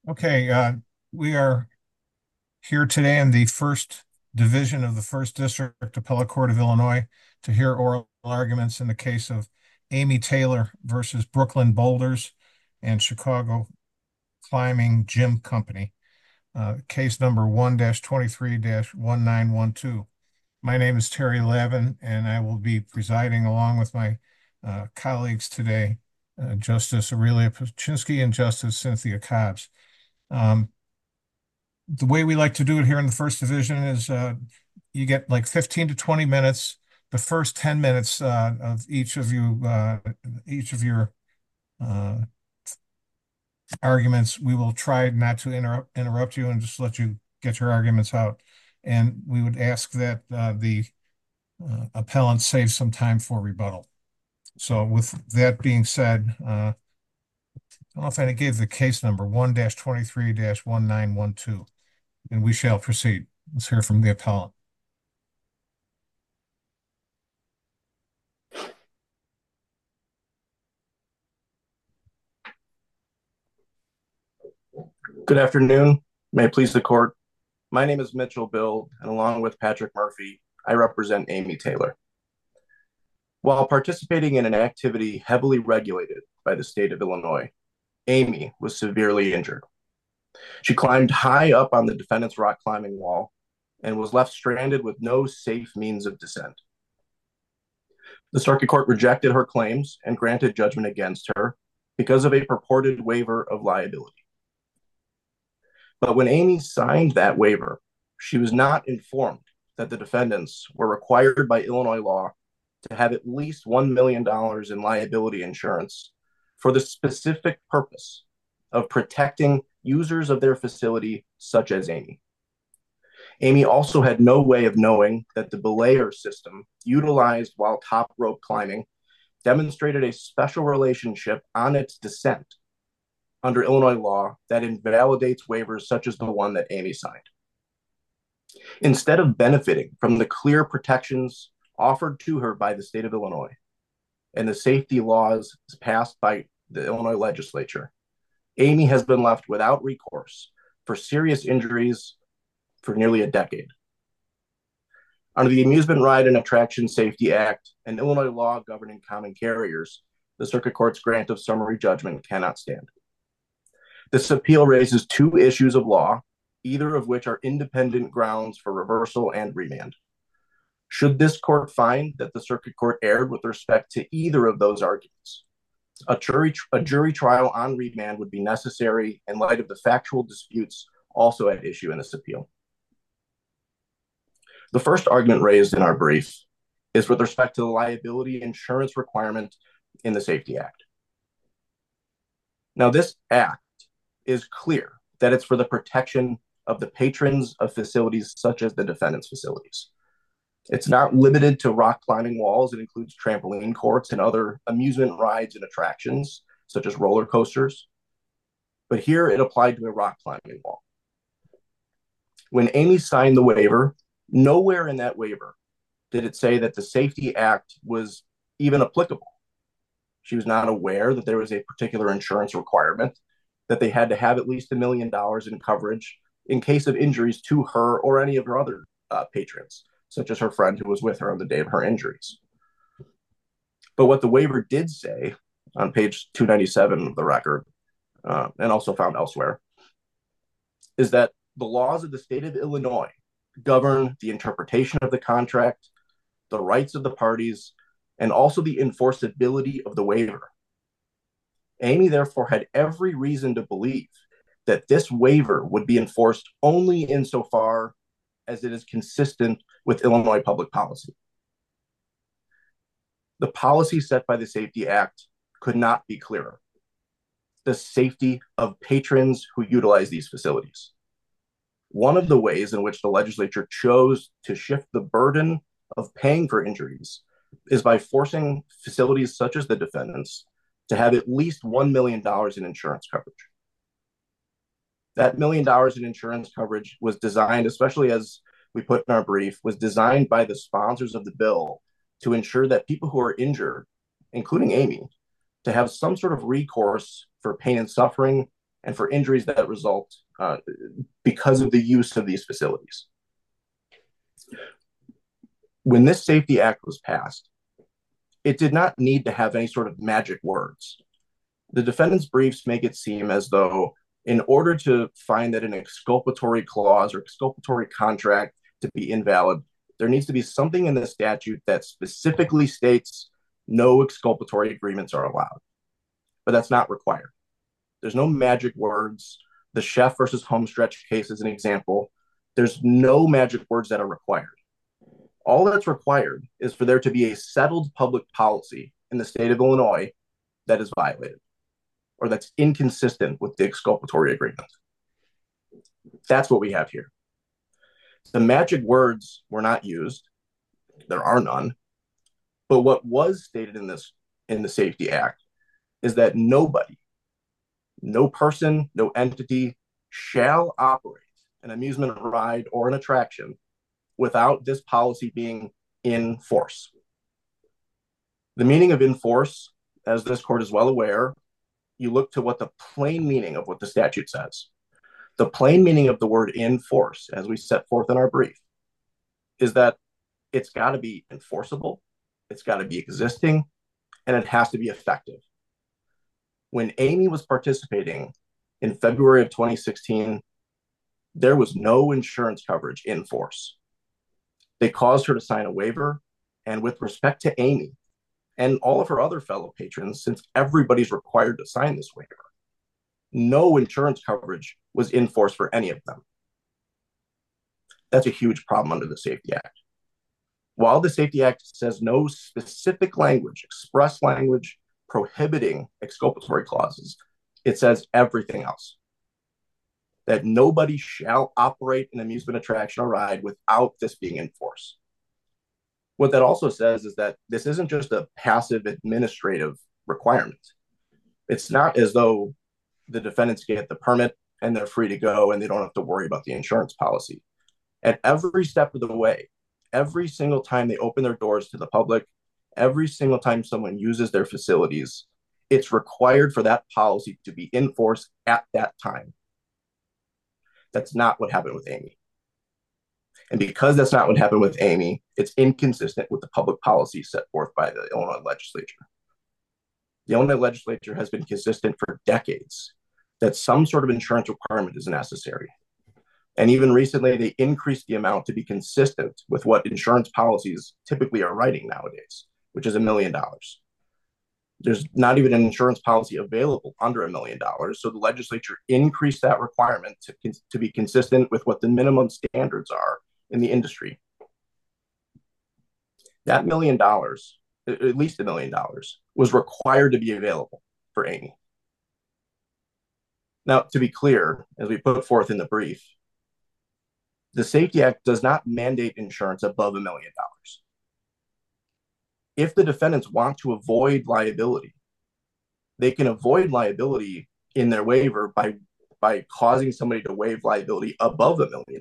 Okay, we are here today in the first division of the First District Appellate Court of Illinois to hear oral arguments in the case of Amy Taylor versus Brooklyn Boulders and Chicago Climbing Gym Company, case number 1-23-1912. My name is Terry Lavin, and I will be presiding along with my colleagues today, Justice Aurelia Paczynski and Justice Cynthia Cobbs. Um, the way we like to do it here in the first division is you get like 15 to 20 minutes. The first 10 minutes of each of your uh, arguments, we will try not to interrupt you and just let you get your arguments out. And we would ask that the appellant save some time for rebuttal. So with that being said, I don't know if I gave the case number 1-23-1912. And we shall proceed. Let's hear from the appellant. Good afternoon. May it please the court. My name is Mitchell Bill, and along with Patrick Murphy, I represent Amy Taylor. While participating in an activity heavily regulated by the state of Illinois, Amy was severely injured. She climbed high up on the defendant's rock climbing wall and was left stranded with no safe means of descent. The circuit court rejected her claims and granted judgment against her because of a purported waiver of liability. But when Amy signed that waiver, she was not informed that the defendants were required by Illinois law to have at least $1 million in liability insurance for the specific purpose of protecting users of their facility, such as Amy. Amy also had no way of knowing that the belayer system utilized while top rope climbing demonstrated a special relationship on its descent under Illinois law that invalidates waivers such as the one that Amy signed. Instead of benefiting from the clear protections offered to her by the state of Illinois and the safety laws passed by the Illinois legislature, Amy has been left without recourse for serious injuries for nearly a decade. Under the Amusement Ride and Attraction Safety Act and Illinois law governing common carriers, the circuit court's grant of summary judgment cannot stand. This appeal raises two issues of law, either of which are independent grounds for reversal and remand. Should this court find that the circuit court erred with respect to either of those arguments, a jury trial on remand would be necessary in light of the factual disputes also at issue in this appeal. The first argument raised in our brief is with respect to the liability insurance requirement in the Safety Act. Now, this act is clear that it's for the protection of the patrons of facilities such as the defendant's facilities. It's not limited to rock climbing walls. It includes trampoline courts and other amusement rides and attractions, such as roller coasters. But here it applied to a rock climbing wall. When Amy signed the waiver, nowhere in that waiver did it say that the Safety Act was even applicable. She was not aware that there was a particular insurance requirement, that they had to have at least $1 million in coverage in case of injuries to her or any of her other patrons, such as her friend who was with her on the day of her injuries. But what the waiver did say on page 297 of the record, and also found elsewhere, is that the laws of the state of Illinois govern the interpretation of the contract, the rights of the parties, and also the enforceability of the waiver. Amy therefore had every reason to believe that this waiver would be enforced only insofar as it is consistent with Illinois public policy. The policy set by the Safety Act could not be clearer: the safety of patrons who utilize these facilities. One of the ways in which the legislature chose to shift the burden of paying for injuries is by forcing facilities such as the defendants to have at least $1 million in insurance coverage. That $1 million in insurance coverage was designed, especially as we put in our brief, was designed by the sponsors of the bill to ensure that people who are injured, including Amy, to have some sort of recourse for pain and suffering and for injuries that result because of the use of these facilities. When this Safety Act was passed, it did not need to have any sort of magic words. The defendant's briefs make it seem as though in order to find that an exculpatory clause or exculpatory contract to be invalid, there needs to be something in the statute that specifically states no exculpatory agreements are allowed. But that's not required. There's no magic words. The Chef versus Homestretch case is an example. There's no magic words that are required. All that's required is for there to be a settled public policy in the state of Illinois that is violated or that's inconsistent with the exculpatory agreement. That's what we have here. The magic words were not used. There are none. But what was stated in the Safety Act is that nobody, no person, no entity shall operate an amusement ride or an attraction without this policy being in force. The meaning of in force, as this court is well aware, you look to what the plain meaning of what the statute says. The plain meaning of the word in force, as we set forth in our brief, is that it's got to be enforceable, it's got to be existing, and it has to be effective. When Amy was participating in February of 2016, there was no insurance coverage in force. They caused her to sign a waiver, and with respect to Amy and all of her other fellow patrons, since everybody's required to sign this waiver, no insurance coverage was in force for any of them. That's a huge problem under the Safety Act. While the Safety Act says no specific language, express language prohibiting exculpatory clauses, it says everything else. That nobody shall operate an amusement attraction or ride without this being in force. What that also says is that this isn't just a passive administrative requirement. It's not as though the defendants get the permit and they're free to go and they don't have to worry about the insurance policy. At every step of the way, every single time they open their doors to the public, every single time someone uses their facilities, it's required for that policy to be in force at that time. That's not what happened with Amy. And because that's not what happened with Amy, it's inconsistent with the public policy set forth by the Illinois legislature. The Illinois legislature has been consistent for decades that some sort of insurance requirement is necessary. And even recently, they increased the amount to be consistent with what insurance policies typically are writing nowadays, which is $1 million. There's not even an insurance policy available under $1 million. So the legislature increased that requirement to be consistent with what the minimum standards are in the industry. That $1 million, at least $1 million, was required to be available for Amy. Now, to be clear, as we put forth in the brief, the Safety Act does not mandate insurance above $1 million. If the defendants want to avoid liability, they can avoid liability in their waiver by causing somebody to waive liability above $1 million.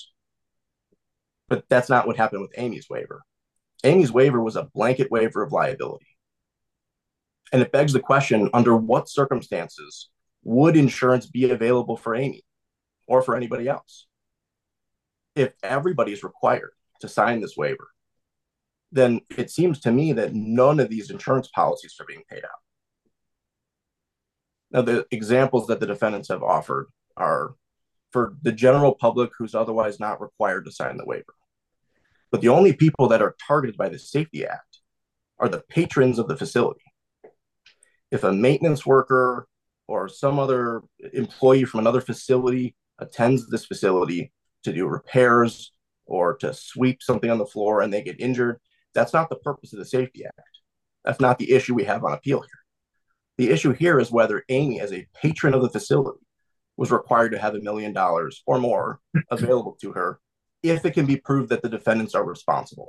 But that's not what happened with Amy's waiver. Amy's waiver was a blanket waiver of liability. And it begs the question, under what circumstances would insurance be available for Amy or for anybody else? If everybody is required to sign this waiver, then it seems to me that none of these insurance policies are being paid out. Now, the examples that the defendants have offered are for the general public who's otherwise not required to sign the waiver. But the only people that are targeted by the Safety Act are the patrons of the facility. If a maintenance worker or some other employee from another facility attends this facility to do repairs or to sweep something on the floor and they get injured, that's not the purpose of the Safety Act. That's not the issue we have on appeal here. The issue here is whether Amy, as a patron of the facility, was required to have $1 million or more available to her if it can be proved that the defendants are responsible.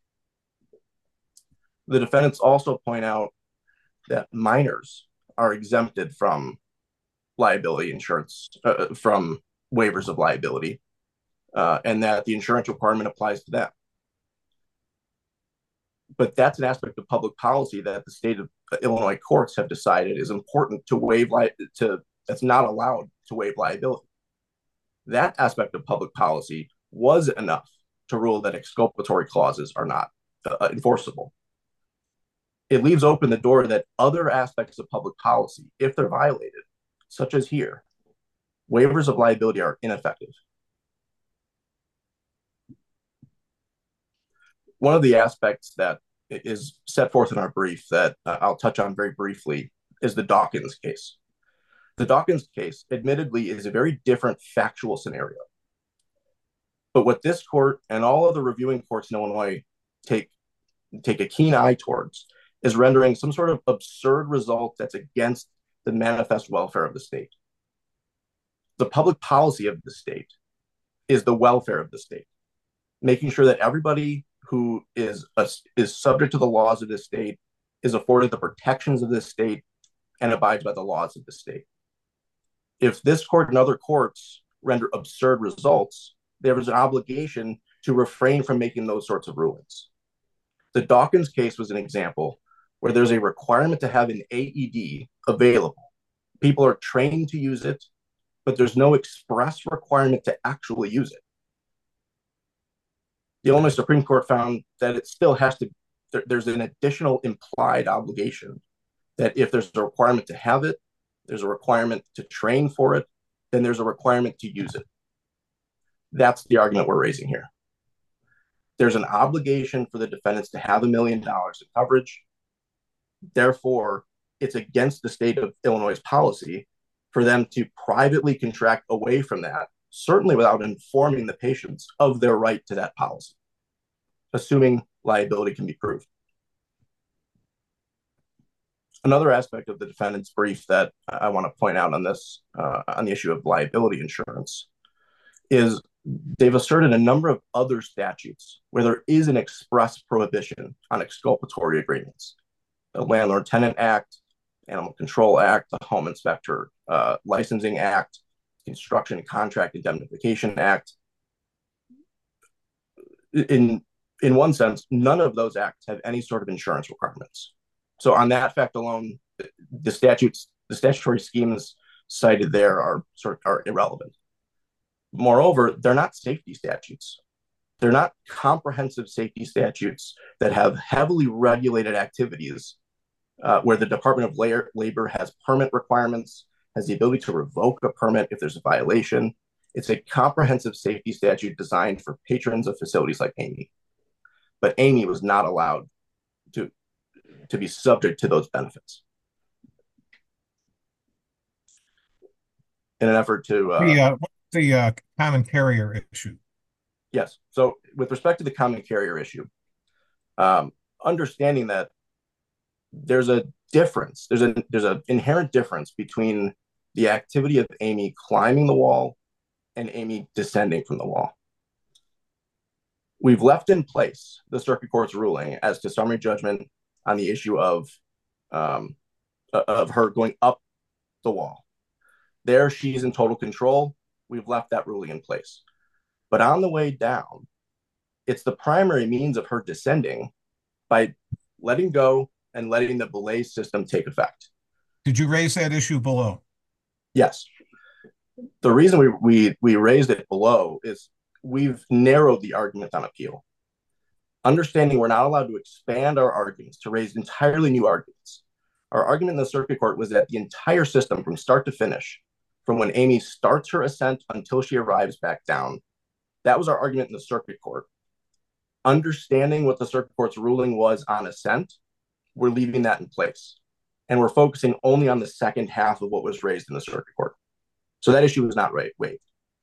The defendants also point out that minors are exempted from liability insurance, from waivers of liability, and that the insurance requirement applies to them. But that's an aspect of public policy that the state of Illinois courts have decided is important to that's not allowed to waive liability. That aspect of public policy was enough to rule that exculpatory clauses are not enforceable. It leaves open the door that other aspects of public policy, if they're violated, such as here, waivers of liability are ineffective. One of the aspects that is set forth in our brief that I'll touch on very briefly is the Dawkins case. The Dawkins case, admittedly, is a very different factual scenario. But what this court and all of the reviewing courts in Illinois take a keen eye towards is rendering some sort of absurd result that's against the manifest welfare of the state. The public policy of the state is the welfare of the state, making sure that everybody who is subject to the laws of this state is afforded the protections of this state and abides by the laws of the state. If this court and other courts render absurd results, there is an obligation to refrain from making those sorts of rulings. The Dawkins case was an example where there's a requirement to have an AED available. People are trained to use it, but there's no express requirement to actually use it. The Illinois Supreme Court found that it still has to, there's an additional implied obligation that if there's a requirement to have it, there's a requirement to train for it, then there's a requirement to use it. That's the argument we're raising here. There's an obligation for the defendants to have $1 million in coverage. Therefore, it's against the state of Illinois' policy for them to privately contract away from that, certainly without informing the patients of their right to that policy, assuming liability can be proved. Another aspect of the defendant's brief that I want to point out on this, on the issue of liability insurance, is they've asserted a number of other statutes where there is an express prohibition on exculpatory agreements. The Landlord-Tenant Act, Animal Control Act, the Home Inspector Licensing Act, Construction Contract Indemnification Act. In one sense, none of those acts have any sort of insurance requirements. So on that fact alone, the statutory schemes cited there are irrelevant. Moreover, they're not safety statutes. They're not comprehensive safety statutes that have heavily regulated activities where the Department of Labor has permit requirements, has the ability to revoke a permit if there's a violation. It's a comprehensive safety statute designed for patrons of facilities like Amy. But Amy was not allowed to be subject to those benefits. In an effort to... the common carrier issue. Yes. So with respect to the common carrier issue, understanding that there's a difference, there's an inherent difference between the activity of Amy climbing the wall and Amy descending from the wall. We've left in place the circuit court's ruling as to summary judgment on the issue of her going up the wall. There, she's in total control. We've left that ruling in place. But on the way down, it's the primary means of her descending by letting go and letting the belay system take effect. Did you raise that issue below? Yes. The reason we raised it below is we've narrowed the argument on appeal. Understanding we're not allowed to expand our arguments to raise entirely new arguments. Our argument in the circuit court was that the entire system from start to finish, from when Amy starts her ascent until she arrives back down, that was our argument in the circuit court. Understanding what the circuit court's ruling was on ascent, we're leaving that in place. And we're focusing only on the second half of what was raised in the circuit court. So that issue was not waived.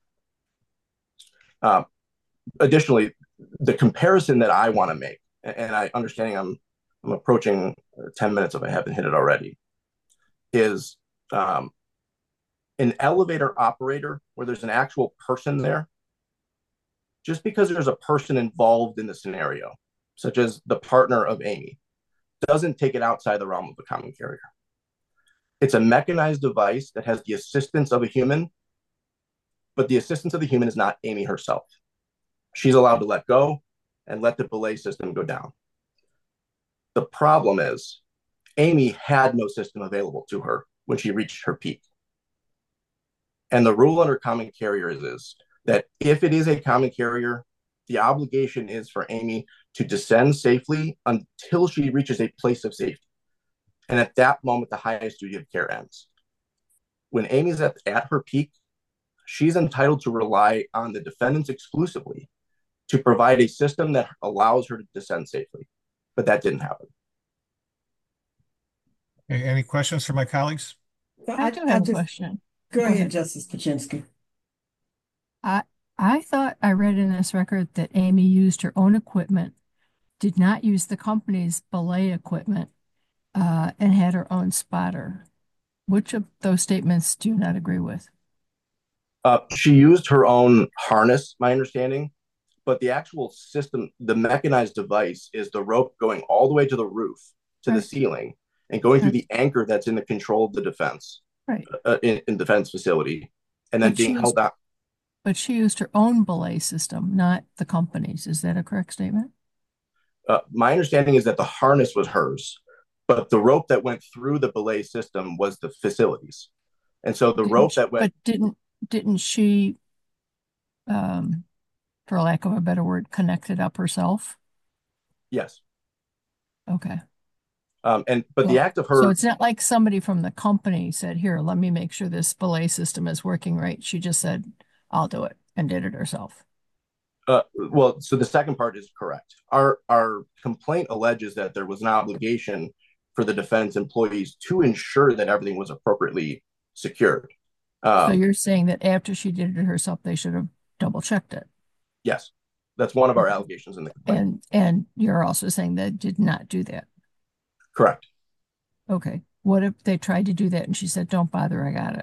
Additionally, the comparison that I want to make, and I understanding I'm approaching 10 minutes if I haven't hit it already, is an elevator operator where there's an actual person there. Just because there's a person involved in the scenario, such as the partner of Amy, doesn't take it outside the realm of a common carrier. It's a mechanized device that has the assistance of a human, but the assistance of the human is not Amy herself. She's allowed to let go and let the belay system go down. The problem is Amy had no system available to her when she reached her peak. And the rule under common carrier is that if it is a common carrier, the obligation is for Amy to descend safely until she reaches a place of safety. And at that moment, the highest duty of care ends. When Amy's at her peak, she's entitled to rely on the defendants exclusively to provide a system that allows her to descend safely. But that didn't happen. Any questions for my colleagues? I do have a question. Go ahead, Justice Paczynski. I thought I read in this record that Amy used her own equipment, did not use the company's belay equipment, and had her own spotter. Which of those statements do you not agree with? She used her own harness, my understanding, but the actual system, the mechanized device, is the rope going all the way to the roof, to the ceiling, and going through the anchor that's in the control of the defense, in defense facility, and then being held out. But she used her own belay system, not the company's. Is that a correct statement? My understanding is that the harness was hers, but the rope that went through the belay system was the facilities. And so the rope that went... But didn't she, for lack of a better word, connect it up herself? Yes. Okay. But the act of her... So it's not like somebody from the company said, here, let me make sure this belay system is working right. She just said, I'll do it, and did it herself. Well, so the second part is correct. Our complaint alleges that there was an obligation for the defense employees to ensure that everything was appropriately secured. So you're saying that after she did it herself, they should have double checked it? Yes, that's one of our allegations in the complaint. And you're also saying they did not do that? Correct. Okay. What if they tried to do that and she said, don't bother, I got it?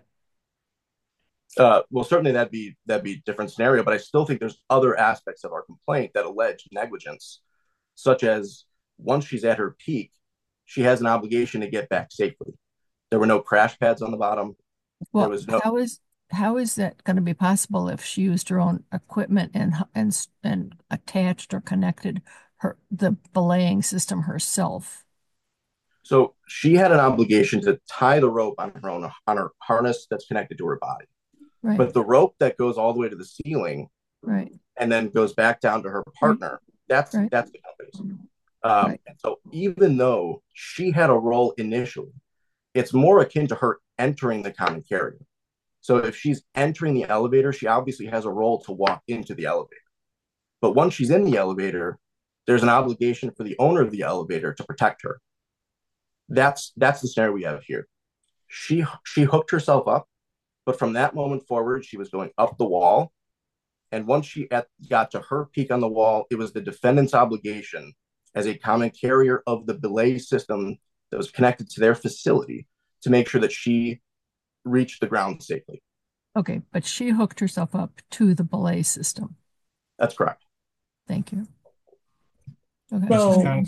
Well, certainly that'd be a different scenario, but I still think there's other aspects of our complaint that allege negligence, such as once she's at her peak, she has an obligation to get back safely. There were no crash pads on the bottom. Well, there was no... how is that going to be possible if she used her own equipment and attached or connected the belaying system herself? So she had an obligation to tie the rope on her harness that's connected to her body. Right. But the rope that goes all the way to the ceiling, right, and then goes back down to her partner, that's the company's. And so even though she had a role initially, it's more akin to her entering the common carrier. So if she's entering the elevator, she obviously has a role to walk into the elevator. But once she's in the elevator, there's an obligation for the owner of the elevator to protect her. That's the scenario we have here. She hooked herself up, but from that moment forward, she was going up the wall. And once she got to her peak on the wall, it was the defendant's obligation as a common carrier of the belay system that was connected to their facility to make sure that she reached the ground safely. Okay, but she hooked herself up to the belay system. That's correct. Thank you. Okay. So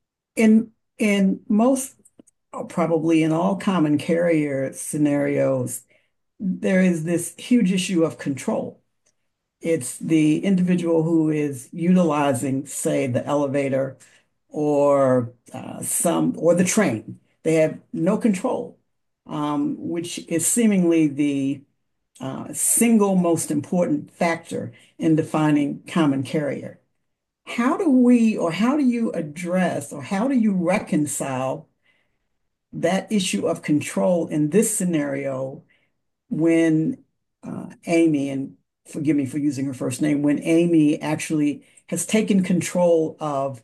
in most, probably in all common carrier scenarios, there is this huge issue of control. It's the individual who is utilizing, say, the elevator or the train. They have no control, which is seemingly the single most important factor in defining common carrier. How do you address, or how do you reconcile that issue of control in this scenario when Amy, and forgive me for using her first name, when Amy actually has taken control of,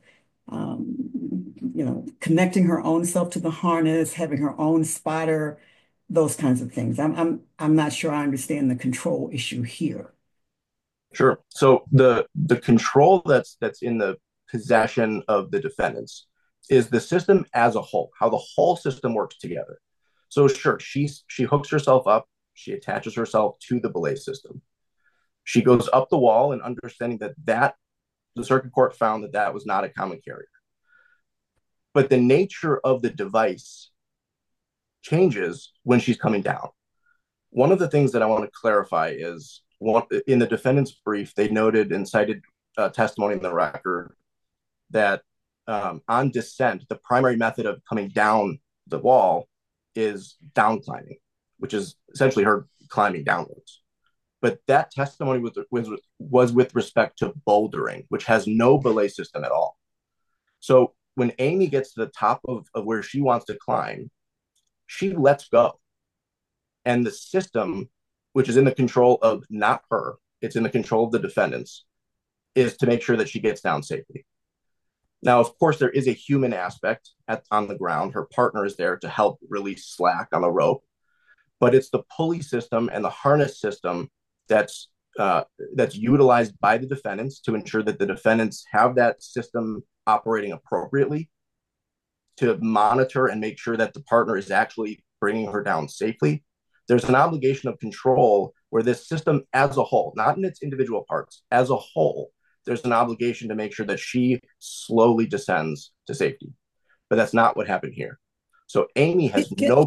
connecting her own self to the harness, having her own spotter, those kinds of things? I'm not sure I understand the control issue here. Sure. So the control that's in the possession of the defendants is the system as a whole, how the whole system works together. So sure, she hooks herself up, she attaches herself to the belay system. She goes up the wall, and understanding that the circuit court found that was not a common carrier. But the nature of the device changes when she's coming down. One of the things that I want to clarify is, in the defendant's brief, they noted and cited testimony in the record that on descent, the primary method of coming down the wall is down climbing. which is essentially her climbing downwards. But that testimony was with respect to bouldering, which has no belay system at all. So when Amy gets to the top of where she wants to climb, she lets go. And the system, which is in the control of not her, it's in the control of the defendants, is to make sure that she gets down safely. Now, of course, there is a human aspect on the ground. Her partner is there to help release slack on the rope, but it's the pulley system and the harness system that's utilized by the defendants to ensure that the defendants have that system operating appropriately, to monitor and make sure that the partner is actually bringing her down safely. There's an obligation of control where this system as a whole, not in its individual parts, as a whole, there's an obligation to make sure that she slowly descends to safety. But that's not what happened here. So Amy has no.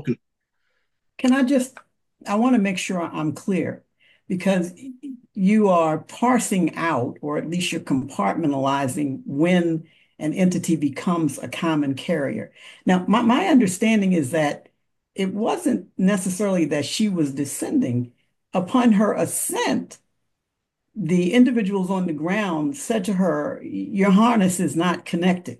I want to make sure I'm clear, because you are parsing out, or at least you're compartmentalizing when an entity becomes a common carrier. Now, my understanding is that it wasn't necessarily that she was descending. Upon her ascent, the individuals on the ground said to her, "Your harness is not connected."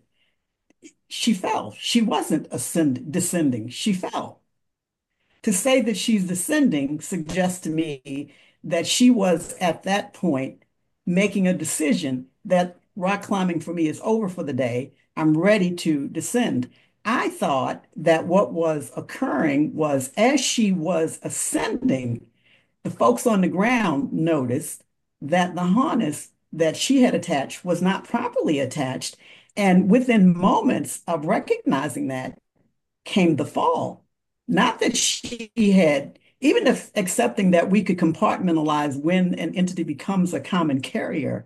She fell. She wasn't descending. She fell. To say that she's descending suggests to me that she was at that point making a decision that rock climbing for me is over for the day. I'm ready to descend. I thought that what was occurring was, as she was ascending, the folks on the ground noticed that the harness that she had attached was not properly attached. And within moments of recognizing that came the fall. Not that she had, even if accepting that we could compartmentalize when an entity becomes a common carrier,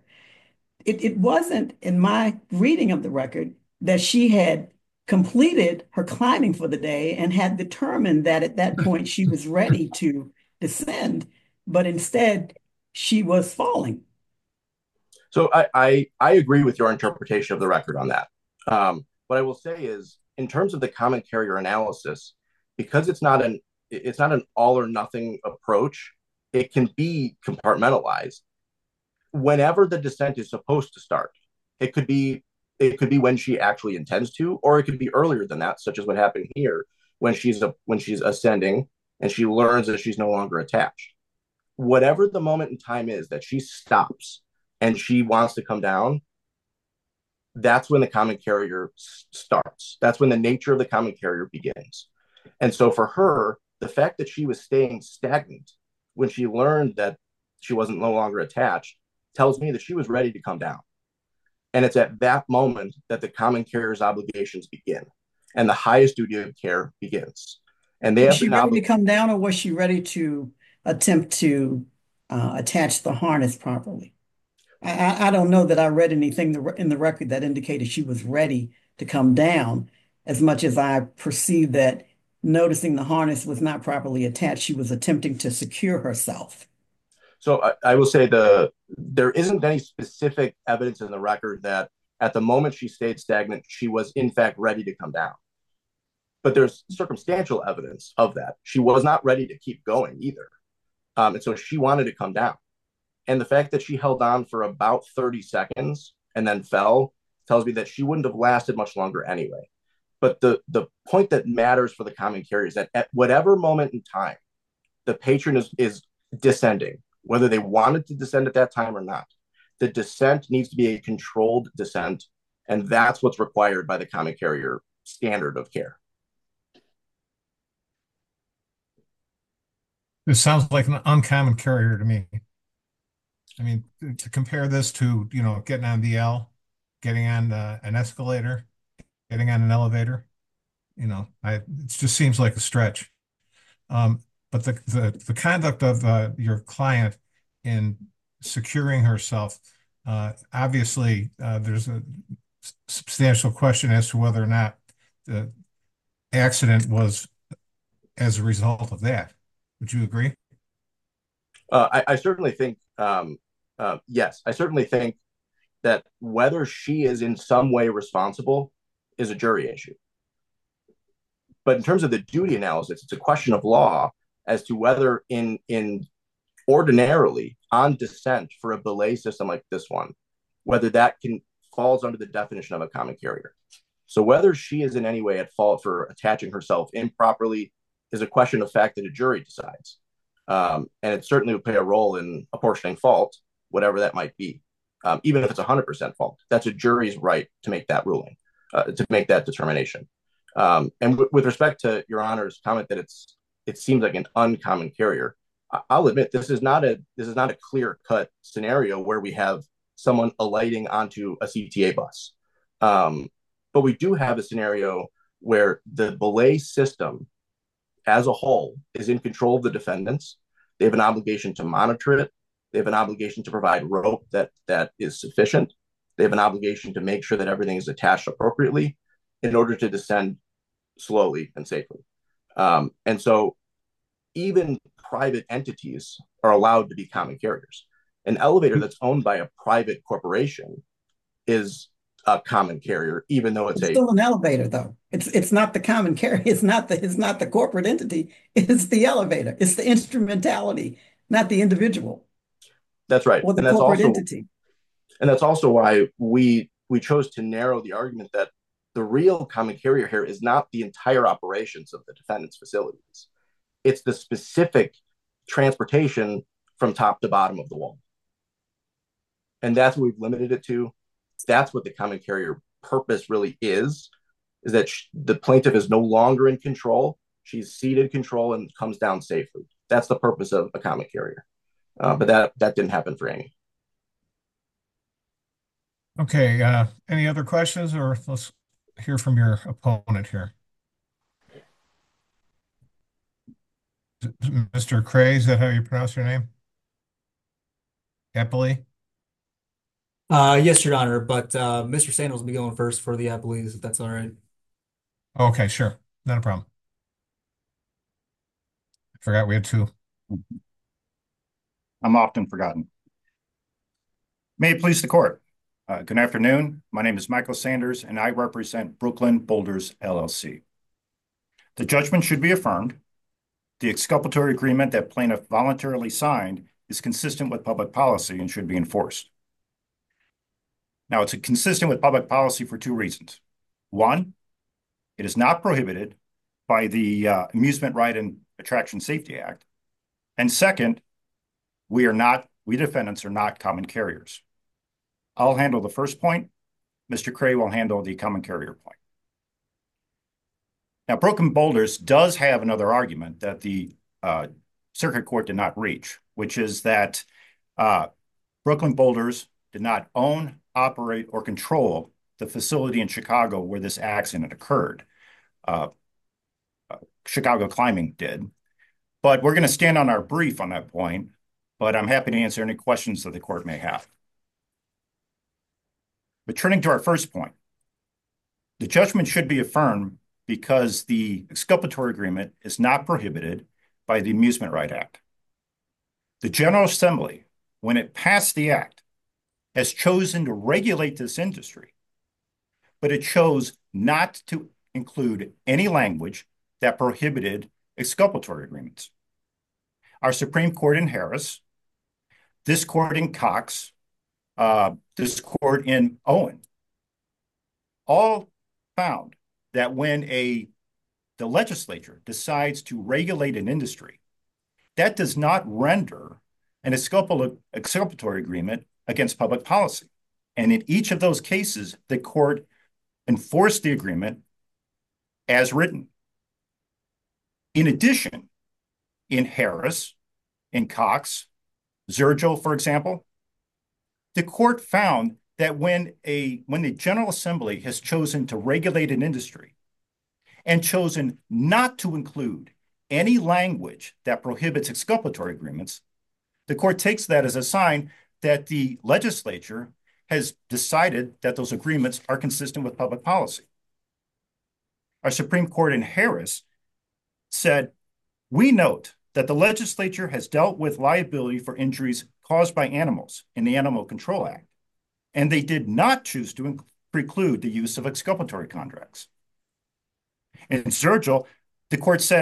it wasn't, in my reading of the record, that she had completed her climbing for the day and had determined that at that point she was ready to descend, but instead she was falling. So I agree with your interpretation of the record on that. What I will say is, in terms of the common carrier analysis, because it's not an all or nothing approach, it can be compartmentalized. Whenever the descent is supposed to start, it could be when she actually intends to, or it could be earlier than that, such as what happened here, when she's ascending and she learns that she's no longer attached. Whatever the moment in time is that she stops and she wants to come down, that's when the common carrier starts. That's when the nature of the common carrier begins. And so for her, the fact that she was staying stagnant when she learned that she wasn't no longer attached tells me that she was ready to come down. And it's at that moment that the common carrier's obligations begin and the highest duty of care begins. And they Was have she been ready to come down, or was she ready to attempt to attach the harness properly? I don't know that I read anything in the record that indicated she was ready to come down, as much as I perceived that, noticing the harness was not properly attached, she was attempting to secure herself. So I will say there isn't any specific evidence in the record that at the moment she stayed stagnant, she was in fact ready to come down. But there's circumstantial evidence of that. She was not ready to keep going either. And so she wanted to come down. And the fact that she held on for about 30 seconds and then fell tells me that she wouldn't have lasted much longer anyway. But the point that matters for the common carrier is that at whatever moment in time the patron is descending, whether they wanted to descend at that time or not, the descent needs to be a controlled descent. And that's what's required by the common carrier standard of care. This sounds like an uncommon carrier to me. I mean, to compare this to, getting on the L, getting on an escalator, getting on an elevator, it just seems like a stretch. But the conduct of your client in securing herself, obviously, there's a substantial question as to whether or not the accident was as a result of that. Would you agree? I certainly think, yes, I certainly think that whether she is in some way responsible is a jury issue. But in terms of the duty analysis, it's a question of law as to whether in ordinarily on dissent for a belay system like this one, whether that can falls under the definition of a common carrier. So whether she is in any way at fault for attaching herself improperly is a question of fact that a jury decides. And it certainly would play a role in apportioning fault, whatever that might be. Even if it's 100% fault, that's a jury's right to make that ruling, to make that determination. And with respect to Your Honor's comment that it seems like an uncommon carrier, I'll admit this is not a clear-cut scenario where we have someone alighting onto a CTA bus. But we do have a scenario where the belay system as a whole is in control of the defendants. They have an obligation to monitor it. They have an obligation to provide rope that is sufficient. They have an obligation to make sure that everything is attached appropriately in order to descend slowly and safely. And so even private entities are allowed to be common carriers. An elevator that's owned by a private corporation is a common carrier, even though it's still an elevator, though. It's not the common carrier. It's not the corporate entity. It's the elevator. It's the instrumentality, not the individual. That's right. Or the corporate entity. And that's also why we chose to narrow the argument that the real common carrier here is not the entire operations of the defendant's facilities. It's the specific transportation from top to bottom of the wall. And that's what we've limited it to. That's what the common carrier purpose really is that the plaintiff is no longer in control. She's ceded control and comes down safely. That's the purpose of a common carrier. But that didn't happen for Amy. Okay, any other questions, or let's hear from your opponent here. Mr. Cray, is that how you pronounce your name? Eppley? Yes, Your Honor, but Mr. Sandals will be going first for the appellees, if that's all right. Okay, sure. Not a problem. I forgot we had two. I'm often forgotten. May it please the court. Good afternoon. My name is Michael Sanders, and I represent Brooklyn Boulders, LLC. The judgment should be affirmed. The exculpatory agreement that plaintiff voluntarily signed is consistent with public policy and should be enforced. Now, it's consistent with public policy for two reasons. One, it is not prohibited by the Amusement Right and Attraction Safety Act. And second, we defendants are not common carriers. I'll handle the first point. Mr. Cray will handle the common carrier point. Now, Brooklyn Boulders does have another argument that the circuit court did not reach, which is that Brooklyn Boulders did not own, operate, or control the facility in Chicago where this accident occurred. Chicago Climbing did. But we're going to stand on our brief on that point, but I'm happy to answer any questions that the court may have. But turning to our first point, the judgment should be affirmed because the exculpatory agreement is not prohibited by the Amusement Right Act. The General Assembly, when it passed the act, has chosen to regulate this industry, but it chose not to include any language that prohibited exculpatory agreements. Our Supreme Court in Harris, this court in Cox, this court in Owen, all found that when the legislature decides to regulate an industry, that does not render an exculpatory agreement against public policy. And in each of those cases, the court enforced the agreement as written. In addition, in Harris, in Cox, Zergel, for example, the court found that when the General Assembly has chosen to regulate an industry and chosen not to include any language that prohibits exculpatory agreements, the court takes that as a sign that the legislature has decided that those agreements are consistent with public policy. Our Supreme Court in Harris said, "We note that the legislature has dealt with liability for injuries caused by animals in the Animal Control Act, and they did not choose to preclude the use of exculpatory contracts." In Zergel, the court said,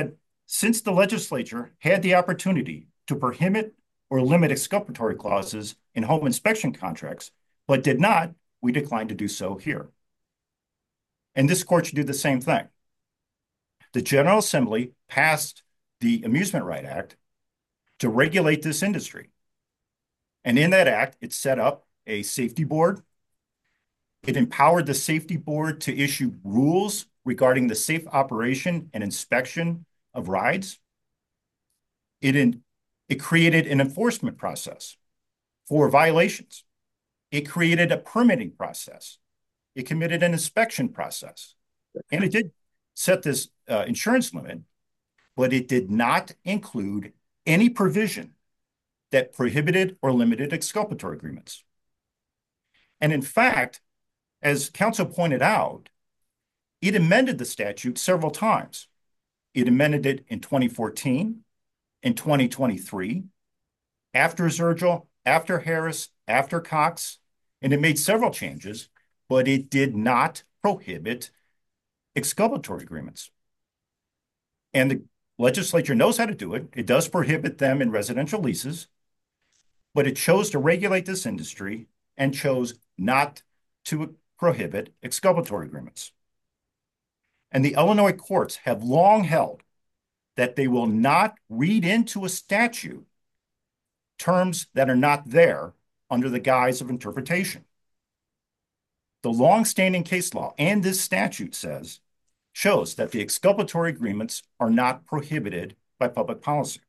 since the legislature had the opportunity to prohibit or limit exculpatory clauses in home inspection contracts, but did not, we declined to do so here. And this court should do the same thing. The General Assembly passed the Amusement Right Act to regulate this industry. And in that act, it set up a safety board. It empowered the safety board to issue rules regarding the safe operation and inspection of rides. It created an enforcement process for violations. It created a permitting process. It committed an inspection process. And it did set this insurance limit, but it did not include any provision that prohibited or limited exculpatory agreements. And in fact, as counsel pointed out, it amended the statute several times. It amended it in 2014, in 2023, after Zurgill, after Harris, after Cox, and it made several changes, but it did not prohibit exculpatory agreements. And the legislature knows how to do it. It does prohibit them in residential leases, but it chose to regulate this industry and chose not to prohibit exculpatory agreements. And the Illinois courts have long held that they will not read into a statute terms that are not there under the guise of interpretation. The longstanding case law and this statute shows that the exculpatory agreements are not prohibited by public policy.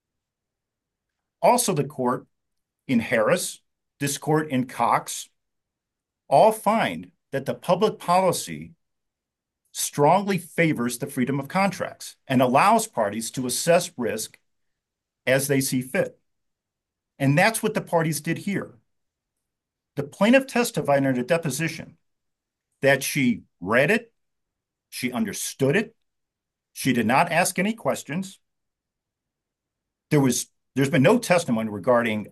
Also, the court in Harris, this court in Cox, all find that the public policy strongly favors the freedom of contracts and allows parties to assess risk as they see fit. And that's what the parties did here. The plaintiff testified in a deposition that she read it, she understood it, she did not ask any questions. There's been no testimony regarding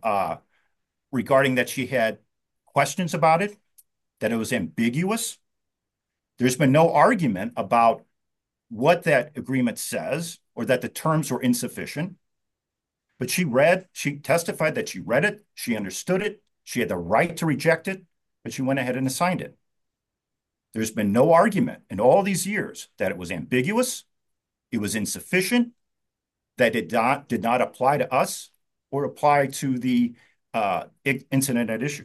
that she had questions about it, that it was ambiguous. There's been no argument about what that agreement says or that the terms were insufficient. But she testified that she read it, she understood it, she had the right to reject it, but she went ahead and assigned it. There's been no argument in all these years that it was ambiguous, it was insufficient, that it did not apply to us or apply to the incident at issue.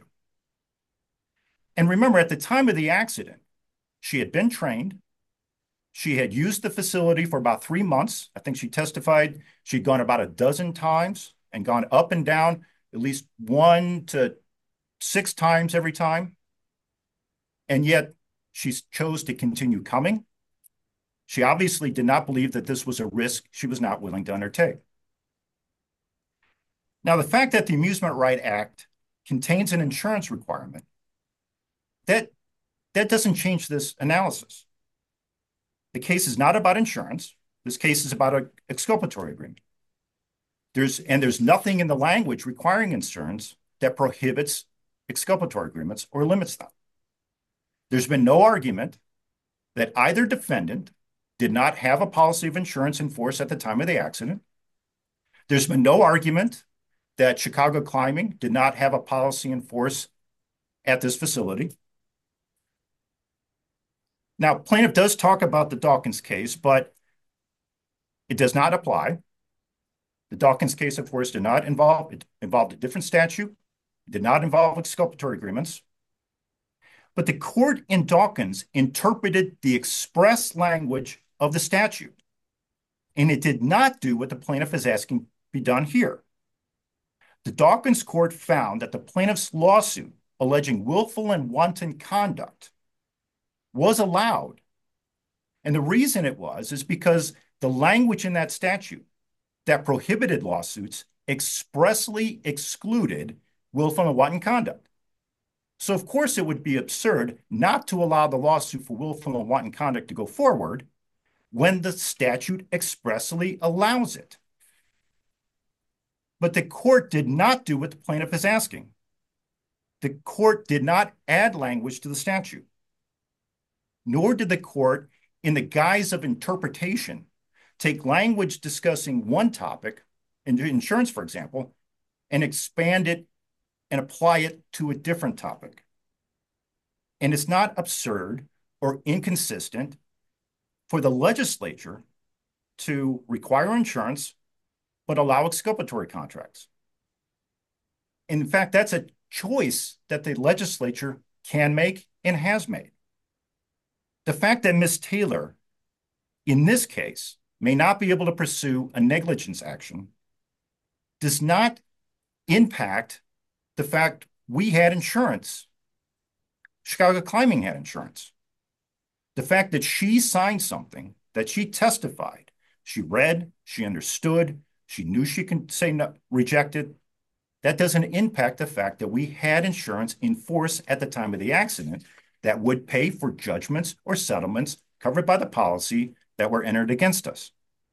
And remember, at the time of the accident, she had been trained. She had used the facility for about 3 months. I think she testified she'd gone about a dozen times and gone up and down at least 1 to 6 times every time. And yet she chose to continue coming. She obviously did not believe that this was a risk she was not willing to undertake. Now, the fact that the Amusement Right Act contains an insurance requirement, that doesn't change this analysis. The case is not about insurance. This case is about an exculpatory agreement. There's nothing in the language requiring insurance that prohibits exculpatory agreements or limits them. There's been no argument that either defendant did not have a policy of insurance in force at the time of the accident. There's been no argument that Chicago Climbing did not have a policy in force at this facility. Now, plaintiff does talk about the Dawkins case, but it does not apply. The Dawkins case, of course, it involved a different statute. It did not involve exculpatory agreements. But the court in Dawkins interpreted the express language of the statute, and it did not do what the plaintiff is asking be done here. The Dawkins court found that the plaintiff's lawsuit alleging willful and wanton conduct was allowed. And the reason it was is because the language in that statute that prohibited lawsuits expressly excluded willful and wanton conduct. So, of course, it would be absurd not to allow the lawsuit for willful and wanton conduct to go forward when the statute expressly allows it. But the court did not do what the plaintiff is asking. The court did not add language to the statute, nor did the court, in the guise of interpretation, take language discussing one topic, insurance, for example, and expand it and apply it to a different topic. And it's not absurd or inconsistent for the legislature to require insurance but allow exculpatory contracts. In fact, that's a choice that the legislature can make and has made. The fact that Ms. Taylor, in this case, may not be able to pursue a negligence action does not impact the fact we had insurance. Chicago Climbing had insurance. The fact that she signed something, that she testified, she read, she understood, she knew she can say no, rejected, that doesn't impact the fact that we had insurance in force at the time of the accident that would pay for judgments or settlements covered by the policy that were entered against us.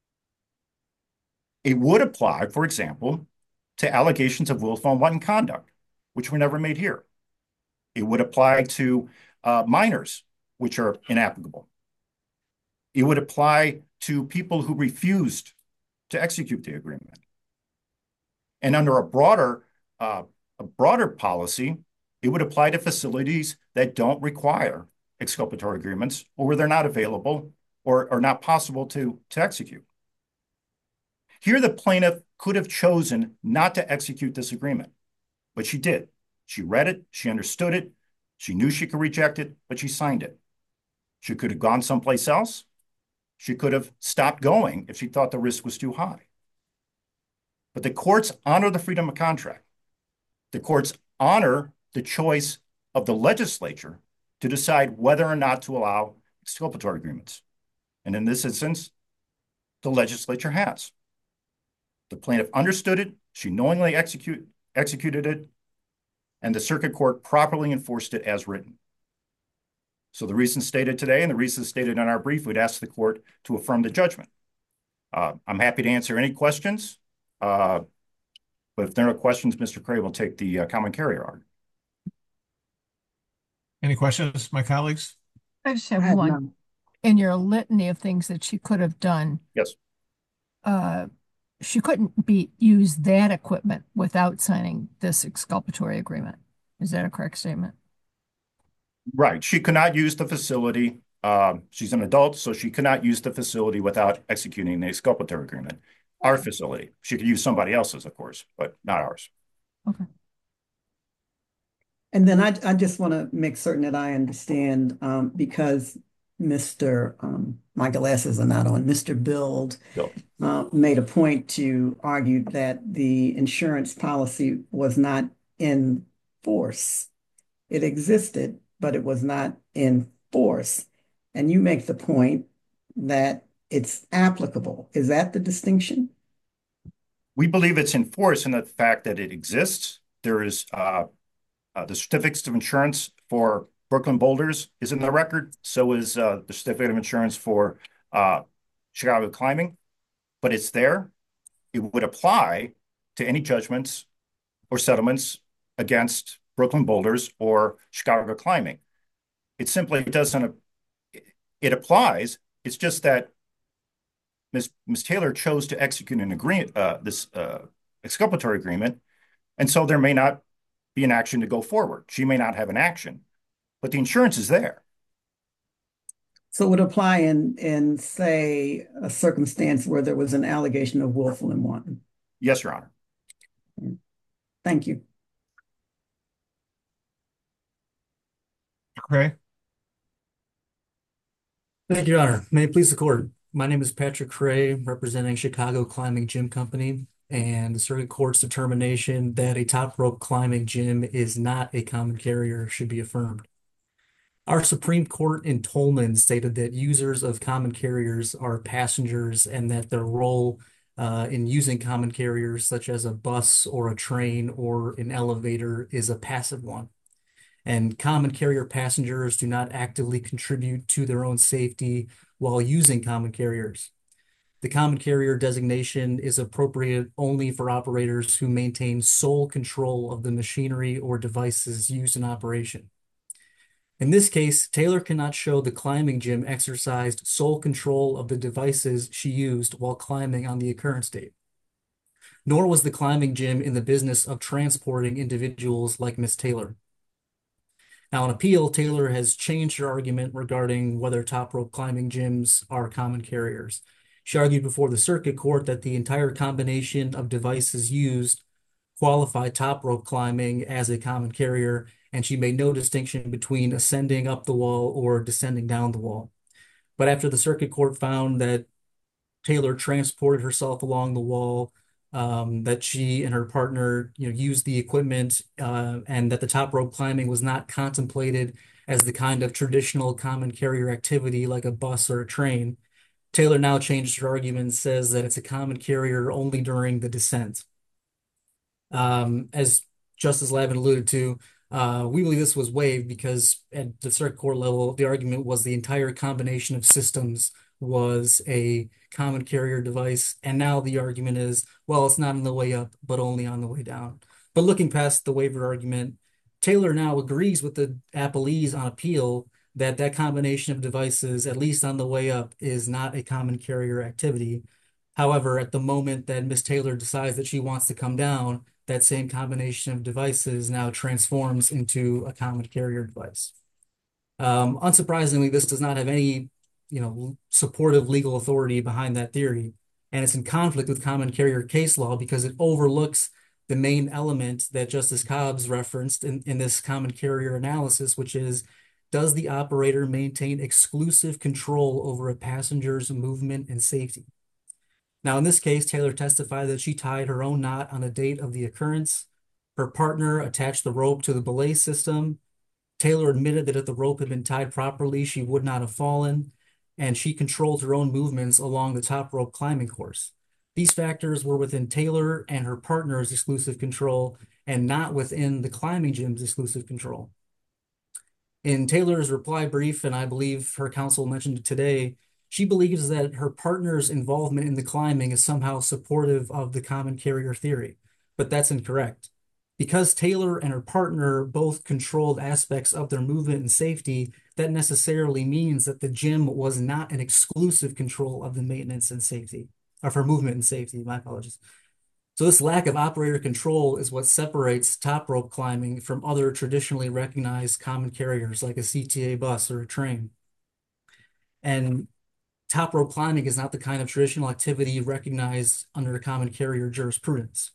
It would apply, for example, to allegations of willful and wanton conduct, which were never made here. It would apply to minors, which are inapplicable. It would apply to people who refused to execute the agreement. And under a broader policy, it would apply to facilities that don't require exculpatory agreements or where they're not available or are not possible to execute. Here, the plaintiff could have chosen not to execute this agreement, but she did. She read it, she understood it, she knew she could reject it, but she signed it. She could have gone someplace else. She could have stopped going if she thought the risk was too high. But the courts honor the freedom of contract. The courts honor the choice of the legislature to decide whether or not to allow exculpatory agreements. And in this instance, the legislature has. The plaintiff understood it, she knowingly executed it, and the circuit court properly enforced it as written. So the reasons stated today and the reasons stated in our brief, we'd ask the court to affirm the judgment. I'm happy to answer any questions, but if there are no questions, Mr. Cray will take the common carrier argument. Any questions, my colleagues? I just I have have one. none. In your litany of things that she could have done, Yes. She couldn't use that equipment without signing this exculpatory agreement. Is that a correct statement? Right. She could not use the facility. She's an adult, so she could not use the facility without executing the exculpatory agreement. Our facility. She could use somebody else's, of course, but not ours. Okay. And then I just want to make certain that I understand, because Mr. My glasses are not on. Mr. Build Bill. made a point to argue that the insurance policy was not in force. It existed, but it was not in force. And you make the point that it's applicable. Is that the distinction? We believe it's in force in the fact that it exists. There is the certificates of insurance for Brooklyn Boulders is in the record. So is the certificate of insurance for Chicago Climbing, but it's there. It would apply to any judgments or settlements against Brooklyn Boulders or Chicago Climbing. It simply doesn't, it applies. It's just that Ms. Taylor chose to execute an agreement, this exculpatory agreement, and so there may not be an action to go forward. She may not have an action, but the insurance is there. So it would apply in say a circumstance where there was an allegation of willful and wanton. Yes, Your Honor. Thank you. Okay. Thank you, Your Honor. May it please the court. My name is Patrick Cray, representing Chicago Climbing Gym Company, and the circuit court's determination that a top rope climbing gym is not a common carrier should be affirmed. Our Supreme Court in Tolman stated that users of common carriers are passengers and that their role in using common carriers, such as a bus or a train or an elevator, is a passive one. And common carrier passengers do not actively contribute to their own safety while using common carriers. The common carrier designation is appropriate only for operators who maintain sole control of the machinery or devices used in operation. In this case, Taylor cannot show the climbing gym exercised sole control of the devices she used while climbing on the occurrence date. Nor was the climbing gym in the business of transporting individuals like Miss Taylor. Now, on appeal, Taylor has changed her argument regarding whether top rope climbing gyms are common carriers. She argued before the circuit court that the entire combination of devices used qualify top rope climbing as a common carrier, and she made no distinction between ascending up the wall or descending down the wall. But after the circuit court found that Taylor transported herself along the wall, that she and her partner, used the equipment, and that the top rope climbing was not contemplated as the kind of traditional common carrier activity like a bus or a train. Taylor now changed her argument and says that it's a common carrier only during the descent. As Justice Lavin alluded to, we believe this was waived because at the circuit court level, the argument was the entire combination of systems was a common carrier device. And now the argument is, well, it's not on the way up, but only on the way down. But looking past the waiver argument, Taylor now agrees with the appellees on appeal that that combination of devices, at least on the way up, is not a common carrier activity. However, at the moment that Miss Taylor decides that she wants to come down, that same combination of devices now transforms into a common carrier device. Unsurprisingly, this does not have any, supportive legal authority behind that theory, and it's in conflict with common carrier case law because it overlooks the main element that Justice Cobbs referenced in this common carrier analysis, which is, does the operator maintain exclusive control over a passenger's movement and safety? Now, in this case, Taylor testified that she tied her own knot on the date of the occurrence. Her partner attached the rope to the belay system. Taylor admitted that if the rope had been tied properly, she would not have fallen, and she controlled her own movements along the top rope climbing course. These factors were within Taylor and her partner's exclusive control and not within the climbing gym's exclusive control. In Taylor's reply brief, and I believe her counsel mentioned it today, she believes that her partner's involvement in the climbing is somehow supportive of the common carrier theory, but that's incorrect. Because Taylor and her partner both controlled aspects of their movement and safety, that necessarily means that the gym was not an exclusive control of the maintenance and safety, of her movement and safety, my apologies. So this lack of operator control is what separates top rope climbing from other traditionally recognized common carriers like a CTA bus or a train. And top rope climbing is not the kind of traditional activity recognized under common carrier jurisprudence.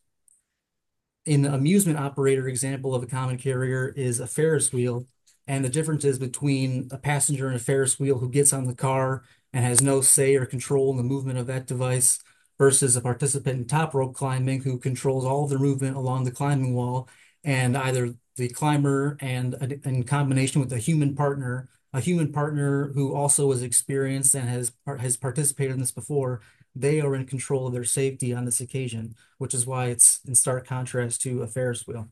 An amusement operator example of a common carrier is a Ferris wheel, and the differences between a passenger in a Ferris wheel who gets on the car and has no say or control in the movement of that device versus a participant in top rope climbing who controls all of their movement along the climbing wall, and either the climber and in combination with a human partner who also is experienced and has participated in this before, they are in control of their safety on this occasion, which is why it's in stark contrast to a Ferris wheel.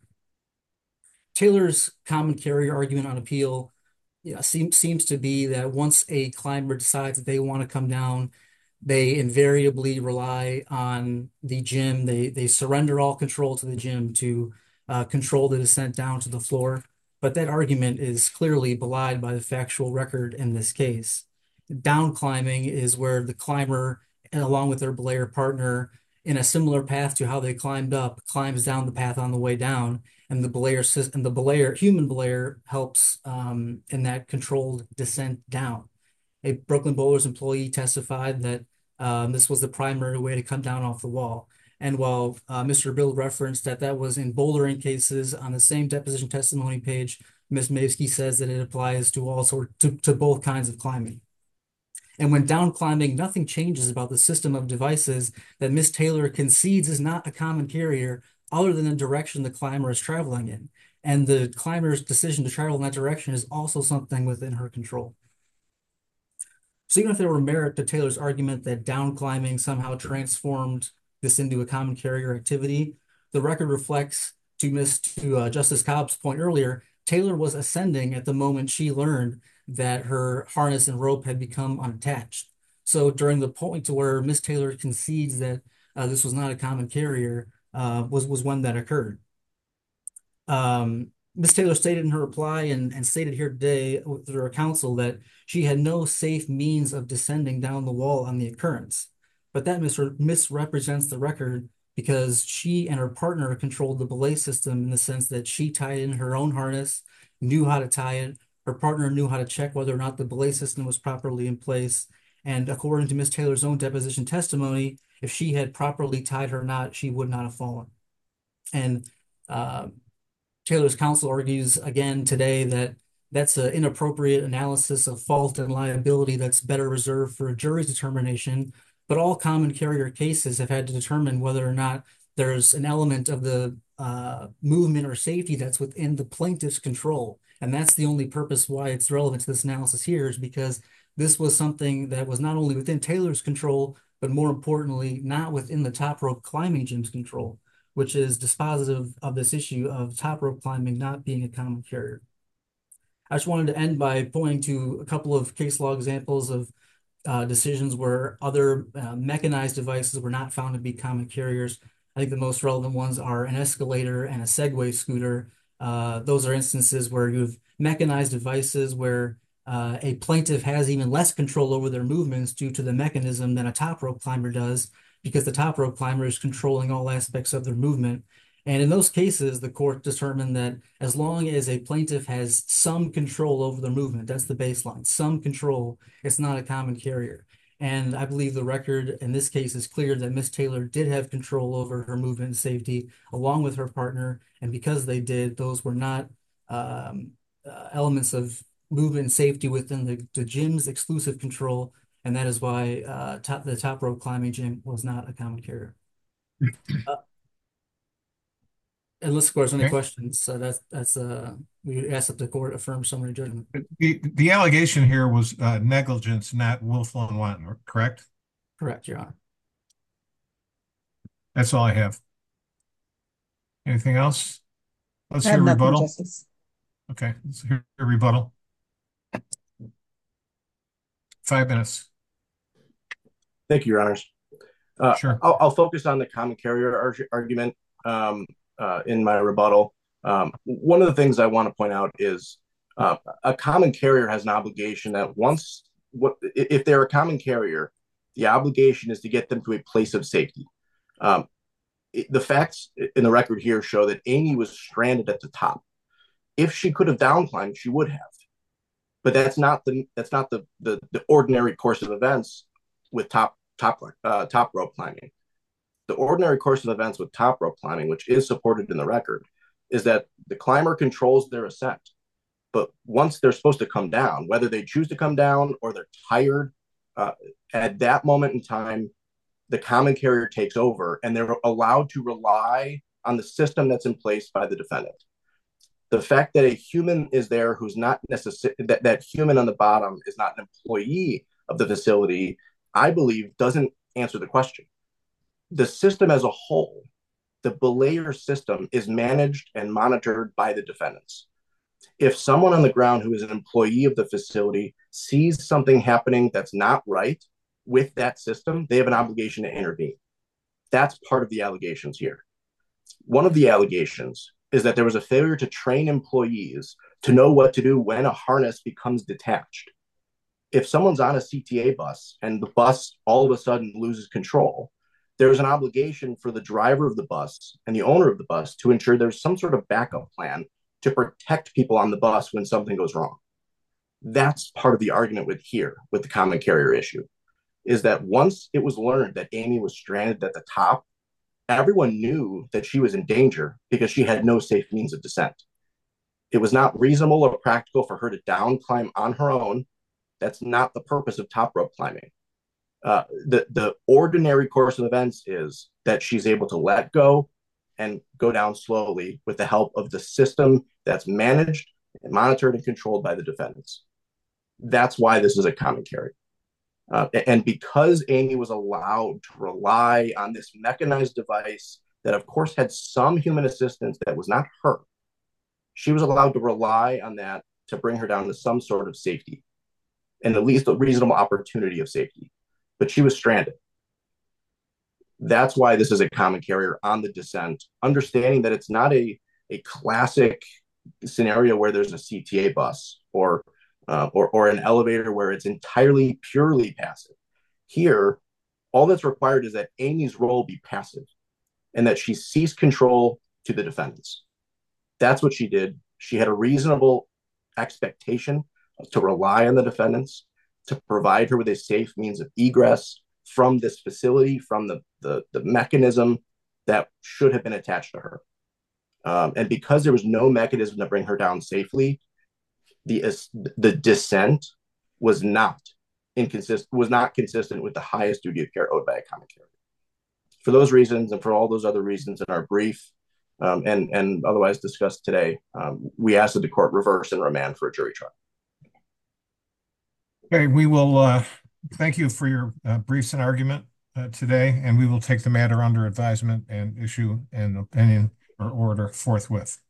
Taylor's common carrier argument on appeal seems to be that once a climber decides that they want to come down, they invariably rely on the gym. They surrender all control to the gym to control the descent down to the floor. But that argument is clearly belied by the factual record in this case. Down climbing is where the climber, along with their belayer partner, in a similar path to how they climbed up, climbs down the path on the way down, and the human belayer helps in that controlled descent down. A Brooklyn Bowlers employee testified that this was the primary way to come down off the wall. And while Mr. Bill referenced that was in bouldering cases, on the same deposition testimony page, Ms. Mavsky says that it applies to both kinds of climbing. And when down climbing, nothing changes about the system of devices that Ms. Taylor concedes is not a common carrier other than the direction the climber is traveling in. And the climber's decision to travel in that direction is also something within her control. So even if there were merit to Taylor's argument that down climbing somehow transformed this into a common carrier activity, the record reflects, to Justice Cobb's point earlier, Taylor was ascending at the moment she learned that her harness and rope had become unattached. So during the point to where Miss Taylor concedes that this was not a common carrier was when that occurred. Ms. Taylor stated in her reply and stated here today through her counsel that she had no safe means of descending down the wall on the occurrence. But that misrepresents the record because she and her partner controlled the belay system in the sense that she tied in her own harness, knew how to tie it. Her partner knew how to check whether or not the belay system was properly in place. And according to Ms. Taylor's own deposition testimony, if she had properly tied her knot, she would not have fallen. And Taylor's counsel argues again today that that's an inappropriate analysis of fault and liability that's better reserved for a jury's determination. But all common carrier cases have had to determine whether or not there's an element of the movement or safety that's within the plaintiff's control. And that's the only purpose why it's relevant to this analysis here, is because this was something that was not only within Taylor's control, but more importantly, not within the Top Rope Climbing Gym's control, which is dispositive of this issue of top rope climbing not being a common carrier. I just wanted to end by pointing to a couple of case law examples of decisions where other mechanized devices were not found to be common carriers. I think the most relevant ones are an escalator and a Segway scooter. Those are instances where you have mechanized devices where a plaintiff has even less control over their movements due to the mechanism than a top rope climber does, because the top rope climber is controlling all aspects of their movement. And in those cases, the court determined that as long as a plaintiff has some control over their movement, that's the baseline, some control, it's not a common carrier. And I believe the record in this case is clear that Ms. Taylor did have control over her movement and safety along with her partner. And because they did, those were not elements of movement and safety within the gym's exclusive control. And that is why the Top Rope Climbing Gym was not a common carrier. Unless, of course, any questions. We ask that the court affirm summary judgment. The allegation here was negligence, not willful and wanton, correct? Correct, Your Honor. That's all I have. Anything else? Let's I hear have nothing, rebuttal. Justice. Okay, let's hear rebuttal. 5 minutes. Thank you, Your Honors. Sure. I'll focus on the common carrier argument in my rebuttal. One of the things I want to point out is a common carrier has an obligation that if they're a common carrier, the obligation is to get them to a place of safety. The facts in the record here show that Amy was stranded at the top. If she could have down climbed, she would have. But that's not the ordinary course of events with top rope climbing. The ordinary course of events with top rope climbing, which is supported in the record, is that the climber controls their ascent. But once they're supposed to come down, whether they choose to come down or they're tired, at that moment in time, the common carrier takes over and they're allowed to rely on the system that's in place by the defendant. The fact that a human is there who's not necessarily, that human on the bottom is not an employee of the facility, I believe doesn't answer the question. The system as a whole, the belayer system, is managed and monitored by the defendants. If someone on the ground who is an employee of the facility sees something happening that's not right with that system, they have an obligation to intervene. That's part of the allegations here. One of the allegations is that there was a failure to train employees to know what to do when a harness becomes detached. If someone's on a CTA bus and the bus all of a sudden loses control, there's an obligation for the driver of the bus and the owner of the bus to ensure there's some sort of backup plan to protect people on the bus when something goes wrong. That's part of the argument with the common carrier issue, is that once it was learned that Amy was stranded at the top, everyone knew that she was in danger because she had no safe means of descent. It was not reasonable or practical for her to down climb on her own. That's not the purpose of top rope climbing. The ordinary course of events is that she's able to let go and go down slowly with the help of the system that's managed and monitored and controlled by the defendants. That's why this is a common carrier. And because Amy was allowed to rely on this mechanized device that, of course, had some human assistance that was not her, she was allowed to rely on that to bring her down to some sort of safety and at least a reasonable opportunity of safety. But she was stranded. That's why this is a common carrier on the descent, understanding that it's not a classic scenario where there's a CTA bus or an elevator where it's entirely purely passive. Here, all that's required is that Amy's role be passive and that she cease control to the defendants. That's what she did. She had a reasonable expectation to rely on the defendants to provide her with a safe means of egress from this facility, from the mechanism that should have been attached to her. And because there was no mechanism to bring her down safely, the descent was not consistent with the highest duty of care owed by a common carrier. For those reasons, and for all those other reasons in our brief and otherwise discussed today, we ask that the court reverse and remand for a jury trial. Okay, we will thank you for your briefs and argument today, and we will take the matter under advisement and issue an opinion or order forthwith.